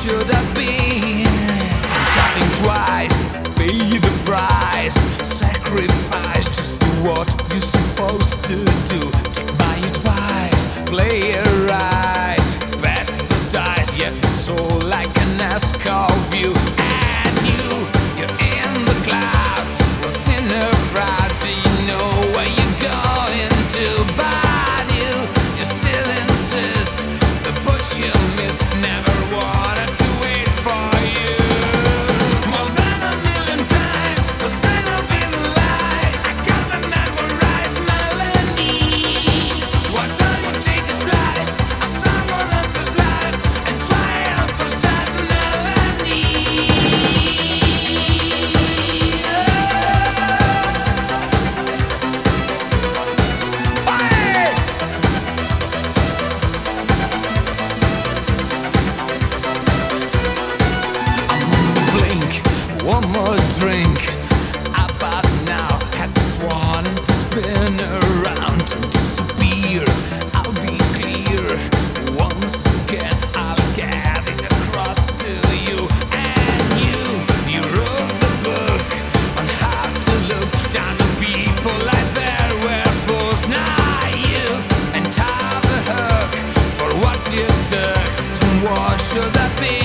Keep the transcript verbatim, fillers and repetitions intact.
should have been? Think twice, pay the price, sacrifice, just do what you're supposed to do. Take my advice, play it right, pass the dice. Yes, it's so like a NASCAR view. And you, you're in the clouds, lost in a crowd. Do you know where you're going to? But you, you still insist the bush you missed never wanted to wait for you. More than a million times, the sign of the lies. I got the memorized melody. Why don't you take a slice of someone else's life and try it out for size and melody? One more drink, about now. Had sworn to spin around to disappear. I'll be clear once again. I'll get it across to you. And you, you wrote the book on how to look down on people like there were fools. Now you and have the hook for what you took. So what should that be?